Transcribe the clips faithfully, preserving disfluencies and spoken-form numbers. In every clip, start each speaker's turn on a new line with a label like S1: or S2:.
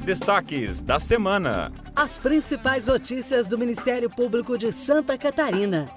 S1: Destaques da semana.
S2: As principais notícias do Ministério Público de Santa Catarina.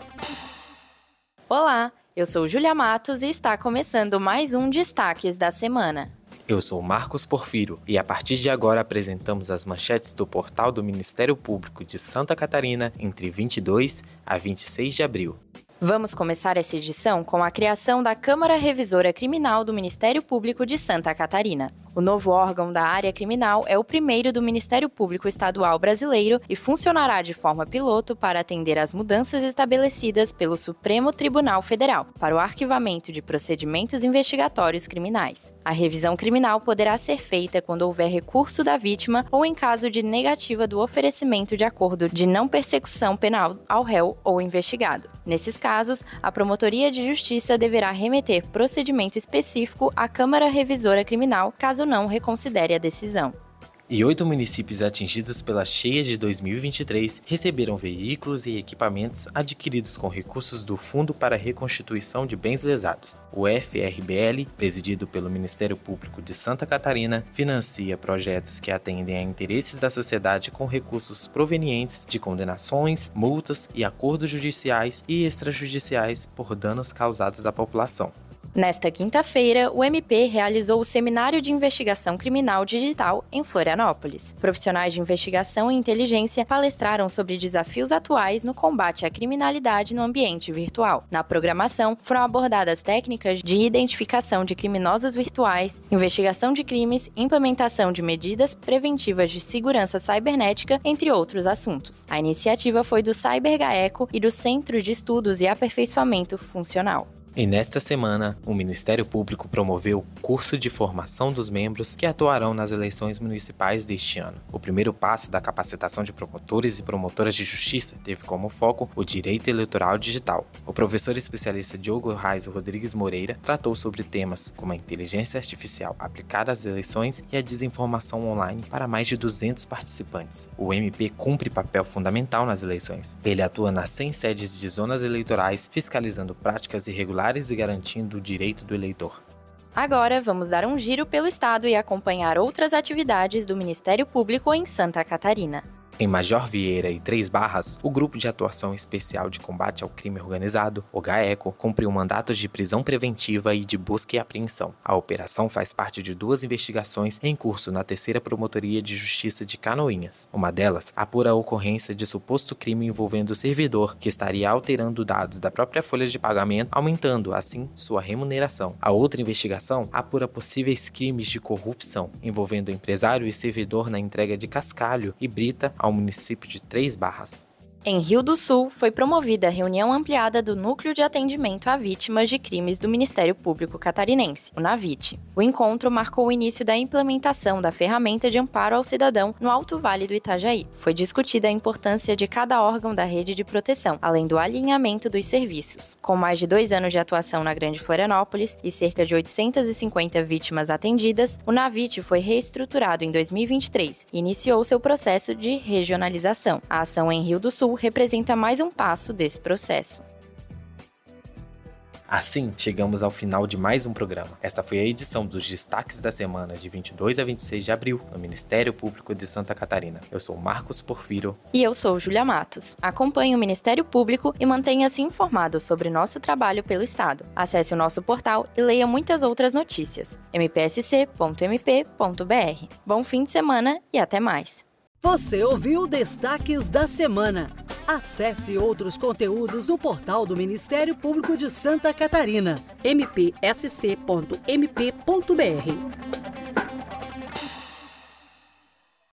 S3: Olá, eu sou Júlia Matos e está começando mais um Destaques da Semana.
S4: Eu sou Marcos Porfírio e a partir de agora apresentamos as manchetes do portal do Ministério Público de Santa Catarina entre vinte e dois a vinte e seis de abril.
S3: Vamos começar essa edição com a criação da Câmara Revisora Criminal do Ministério Público de Santa Catarina. O novo órgão da área criminal é o primeiro do Ministério Público Estadual brasileiro e funcionará de forma piloto para atender às mudanças estabelecidas pelo Supremo Tribunal Federal para o arquivamento de procedimentos investigatórios criminais. A revisão criminal poderá ser feita quando houver recurso da vítima ou em caso de negativa do oferecimento de acordo de não persecução penal ao réu ou investigado. Nesses casos, a Promotoria de Justiça deverá remeter procedimento específico à Câmara Revisora Criminal, caso não reconsidere a decisão.
S4: E oito municípios atingidos pela cheia de dois mil e vinte e três receberam veículos e equipamentos adquiridos com recursos do Fundo para a Reconstituição de Bens Lesados. O F R B L, presidido pelo Ministério Público de Santa Catarina, financia projetos que atendem a interesses da sociedade com recursos provenientes de condenações, multas e acordos judiciais e extrajudiciais por danos causados à população.
S3: Nesta quinta-feira, o M P realizou o Seminário de Investigação Criminal Digital em Florianópolis. Profissionais de investigação e inteligência palestraram sobre desafios atuais no combate à criminalidade no ambiente virtual. Na programação, foram abordadas técnicas de identificação de criminosos virtuais, investigação de crimes, implementação de medidas preventivas de segurança cibernética, entre outros assuntos. A iniciativa foi do CyberGaeco e do Centro de Estudos e Aperfeiçoamento Funcional.
S4: E nesta semana, o Ministério Público promoveu o curso de formação dos membros que atuarão nas eleições municipais deste ano. O primeiro passo da capacitação de promotores e promotoras de justiça teve como foco o direito eleitoral digital. O professor especialista Diogo Reis Rodrigues Moreira tratou sobre temas como a inteligência artificial aplicada às eleições e a desinformação online para mais de duzentos participantes. O M P cumpre papel fundamental nas eleições. Ele atua nas cem sedes de zonas eleitorais, fiscalizando práticas irregulares e garantindo o direito do eleitor.
S3: Agora vamos dar um giro pelo estado e acompanhar outras atividades do Ministério Público em Santa Catarina.
S4: Em Major Vieira e Três Barras, o Grupo de Atuação Especial de Combate ao Crime Organizado, o GAECO, cumpriu mandatos de prisão preventiva e de busca e apreensão. A operação faz parte de duas investigações em curso na terceira Promotoria de Justiça de Canoinhas. Uma delas apura a ocorrência de suposto crime envolvendo o servidor, que estaria alterando dados da própria folha de pagamento, aumentando, assim, sua remuneração. A outra investigação apura possíveis crimes de corrupção, envolvendo empresário e servidor na entrega de cascalho e brita ao município de Três Barras.
S3: Em Rio do Sul, foi promovida a reunião ampliada do Núcleo de Atendimento a Vítimas de Crimes do Ministério Público Catarinense, o NAVIT. O encontro marcou o início da implementação da ferramenta de amparo ao cidadão no Alto Vale do Itajaí. Foi discutida a importância de cada órgão da rede de proteção, além do alinhamento dos serviços. Com mais de dois anos de atuação na Grande Florianópolis e cerca de oitocentas e cinquenta vítimas atendidas, o NAVIT foi reestruturado em dois mil e vinte e três e iniciou seu processo de regionalização. A ação em Rio do Sul representa mais um passo desse processo.
S4: Assim, chegamos ao final de mais um programa. Esta foi a edição dos Destaques da Semana de vinte e dois a vinte e seis de abril, no Ministério Público de Santa Catarina. Eu sou Marcos Porfírio.
S3: E eu sou Júlia Matos. Acompanhe o Ministério Público e mantenha-se informado sobre nosso trabalho pelo Estado. Acesse o nosso portal e leia muitas outras notícias. m p s c ponto m p ponto b r. Bom fim de semana e até mais.
S2: Você ouviu Destaques da Semana. Acesse outros conteúdos no portal do Ministério Público de Santa Catarina, m p s c ponto m p ponto b r.